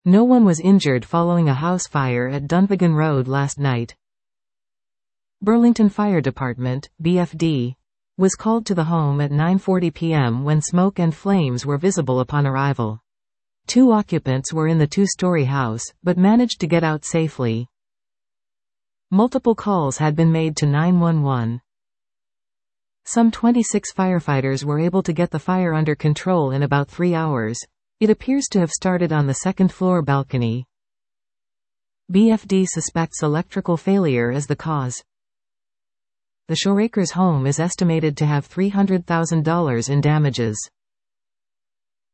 No one was injured following a house fire at Dunvegan Road last night. Burlington Fire Department, BFD, was called to the home at 9:40 p.m. when smoke and flames were visible upon arrival. 2 occupants were in the 2-story house, but managed to get out safely. Multiple calls had been made to 911. Some 26 firefighters were able to get the fire under control in about 3 hours. It appears to have started on the second-floor balcony. BFD suspects electrical failure as the cause. The Shorakers home is estimated to have $300,000 in damages.